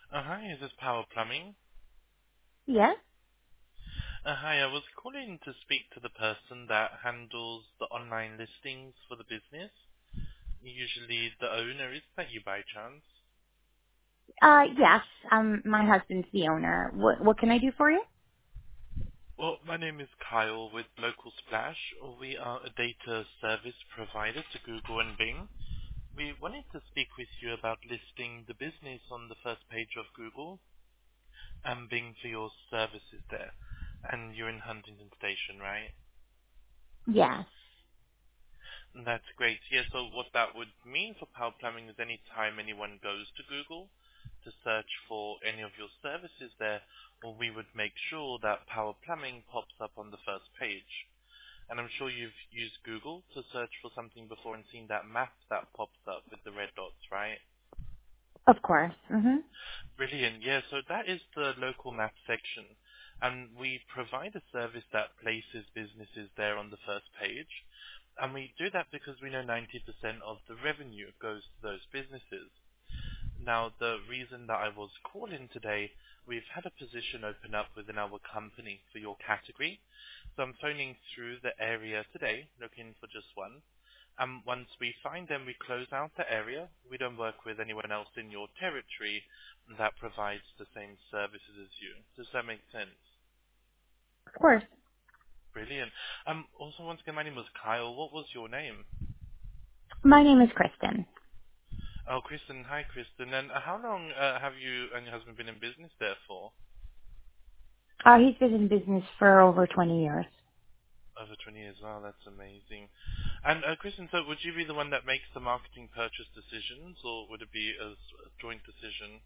Hi, is this Power Plumbing? Yes. Hi, I was calling to speak to the person that handles the online listings for the business. Usually the owner, is that you by chance? Yes. My husband's the owner. What can I do for you? Well, my name is Kyle with Local Splash. We are a data service provider to Google and Bing. We wanted to speak with you about listing the business on the first page of Google and Bing for your services there. And you're in Huntington Station, right? Yes. That's great. Yeah, so what that would mean for Power Plumbing is any time anyone goes to Google to search for any of your services there, well, we would make sure that Power Plumbing pops up on the first page. And I'm sure you've used Google to search for something before and seen that map that pops up with the red dots, right? Of course. Mhm. Brilliant. Yeah, so that is the local map section. And we provide a service that places businesses there on the first page. And we do that because we know 90% of the revenue goes to those businesses. Now, the reason that I was calling today, we've had a position open up within our company for your category. So I'm phoning through the area today, looking for just one. Once we find them, we close out the area. We don't work with anyone else in your territory that provides the same services as you. Does that make sense? Of course. Brilliant. Also, once again, my name was Kyle. What was your name? My name is Kristen. Oh, Kristen. Hi, Kristen. And how long have you and your husband been in business there for? He's been in business for over 20 years. Over 20 years. Wow, that's amazing. And Kristen, so would you be the one that makes the marketing purchase decisions, or would it be a joint decision?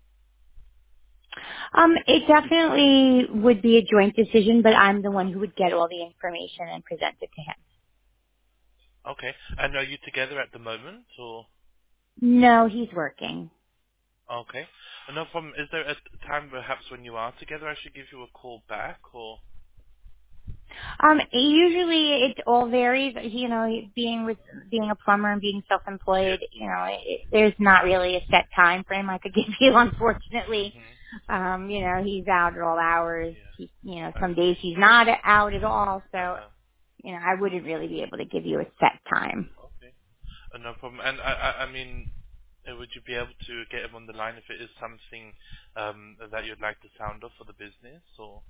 It definitely would be a joint decision, but I'm the one who would get all the information and present it to him. Okay. And are you together at the moment, or? No, he's working. Okay. No problem. Is there a time perhaps when you are together I should give you a call back, or? Usually it all varies. Being a plumber and being self-employed, Yeah. there's not really a set time frame I could give you, unfortunately. Mhm. He's out at all hours. Yeah. I Some days see. he's not out at all. So, Uh-huh. I wouldn't really be able to give you a set time. Okay. No problem. And I mean, would you be able to get him on the line if it is something that you'd like to sound off for the business, or?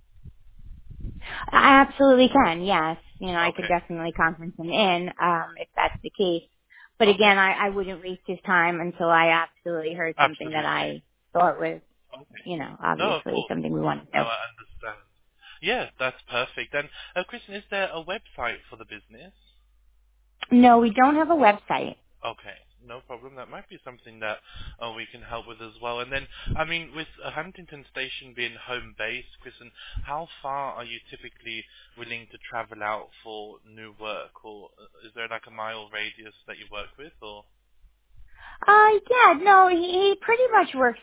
I absolutely can, yes. I could Okay. definitely conference him in, if that's the case. But Okay. again, I wouldn't waste his time until I absolutely heard something that Absolutely. I thought was, Okay. No, of obviously course. something we wanted to No, know. I understand. Yeah, that's perfect. And Kristen, is there a website for the business? No, we don't have a website. Okay, no problem. That might be something that we can help with as well. And then, I mean, with Huntington Station being home base, Kristen, how far are you typically willing to travel out for new work, or is there like a mile radius that you work with, or? Yeah, no, he pretty much works,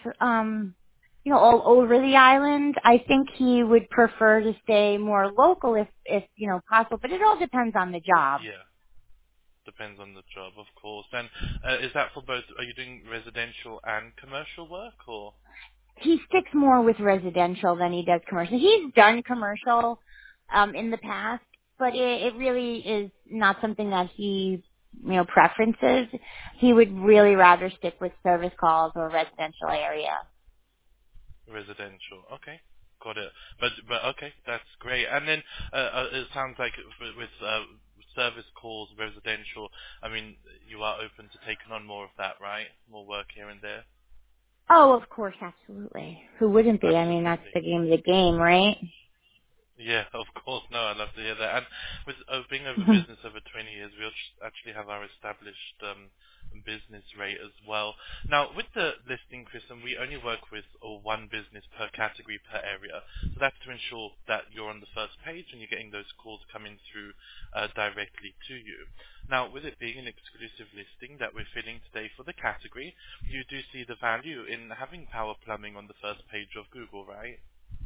all over the island. I think he would prefer to stay more local if possible, but it all depends on the job. Yeah, depends on the job, of course. And is that for both? Are you doing residential and commercial work, or? He sticks more with residential than he does commercial. He's done commercial in the past, but it really is not something that he preferences. He would really rather stick with service calls or residential area. Residential. Okay. Got it. But okay, that's great. And then it sounds like with service calls, residential, I mean, you are open to taking on more of that, right? More work here and there? Oh, of course, absolutely. Who wouldn't be? I mean, that's Absolutely. the game of the game, right? Yeah, of course. No, I'd love to hear that. And with being over business over 20 years, we actually have our established business rate as well. Now, with the listing, Kristen, we only work with one business per category per area. So that's to ensure that you're on the first page and you're getting those calls coming through directly to you. Now, with it being an exclusive listing that we're filling today for the category, you do see the value in having Power Plumbing on the first page of Google, right?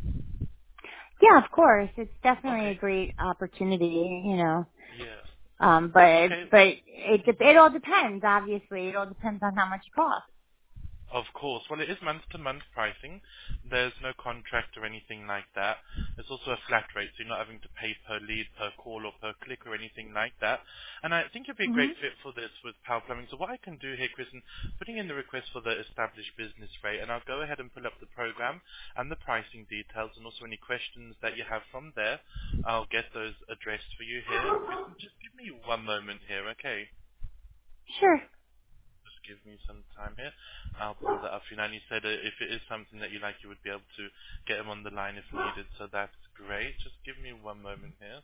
Yeah, of course. It's definitely Okay. a great opportunity. Yeah. But Okay. it all depends. Obviously, it all depends on how much it costs. Of course. Well, it is month-to-month pricing. There's no contract or anything like that. It's also a flat rate, so you're not having to pay per lead, per call, or per click or anything like that. And I think you'd be a Hmm. great fit for this with Power Plumbing. So what I can do here, Kristen, putting in the request for the established business rate, and I'll go ahead and pull up the program and the pricing details, and also any questions that you have from there. I'll get those addressed for you here. Kristen, just give me one moment here, okay? Sure. Just give me some time here. I'll pull that up for you now. And you said if it is something that you like, you would be able to get him on the line if needed. So that's great. Just give me one moment here.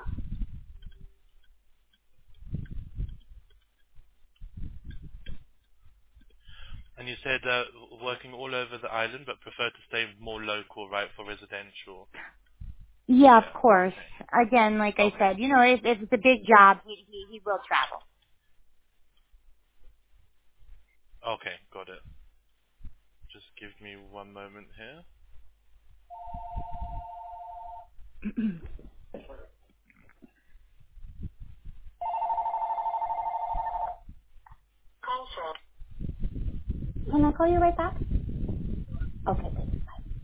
And you said working all over the island, but prefer to stay more local, right, for residential. Yeah, Yeah. of course. Okay. Again, like I Okay. said, if it's a big job, he will travel. Okay. Got it. Just give me one moment here. Can I call you right back? Okay, thanks.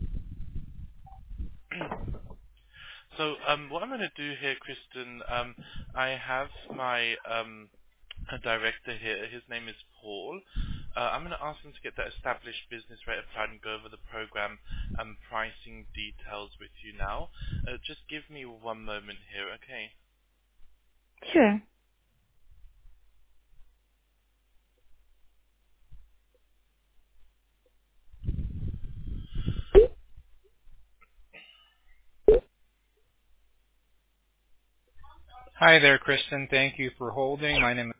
So what I'm going to do here, Kristen, I have my director here. His name is Paul. I'm going to ask him to get that established business rate applied and go over the program and pricing details with you now. Just give me one moment here, okay? Sure. Hi there, Kristen. Thank you for holding. My name